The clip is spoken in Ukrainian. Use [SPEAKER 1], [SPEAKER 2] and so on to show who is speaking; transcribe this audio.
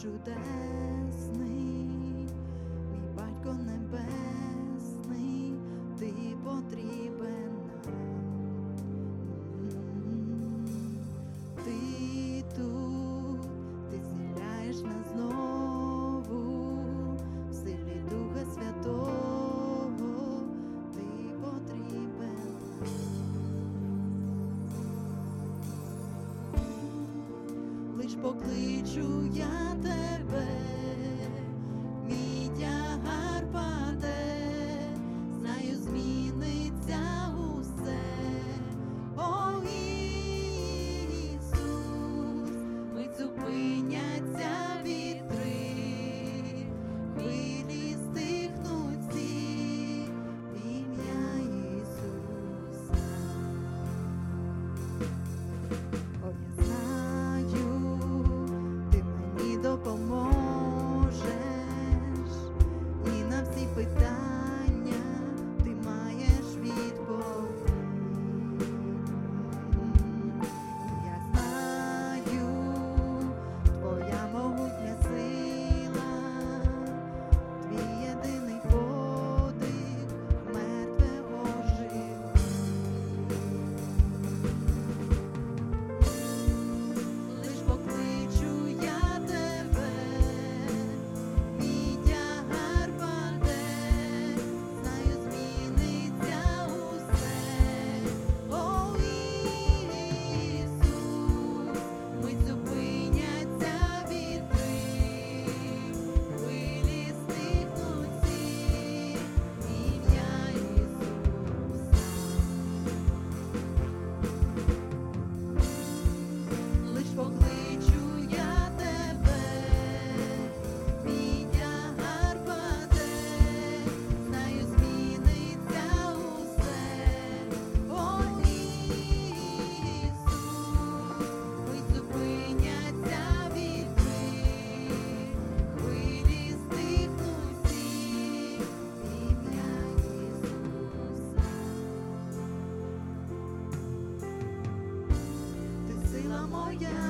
[SPEAKER 1] чудесний, мій Батько Небесний, ти потрібен нам. Ти тут, ти зціляєш нас знову, в силі Духа Святого, ти потрібен нам. Лиш покличу я тебе, мій тягар паде, знаю, зміниться усе. О, Ісус, мить зупиняться вітри, хвилі стихнуть всі, в ім'я Ісуса. О, я знаю, ти мені допоможеш, і на всі питання ти маєш відповідь. Я знаю, твоя могутня сила, твій єдиний подих, мертве ожив. Лиш покличу я тебе, мій тягар паде, знаю, зміниться усе. О, Ісус, мить зупиняться вітри, хвилі стихнуть всі, в ім'я Ісуса. Лиш покличу я тебе, мій тягар паде, знаю, зміниться усе. О, Ісус, мить зупиняться вітри, хвилі стихнуть всі, в ім'я Ісуса. Ти сила моя,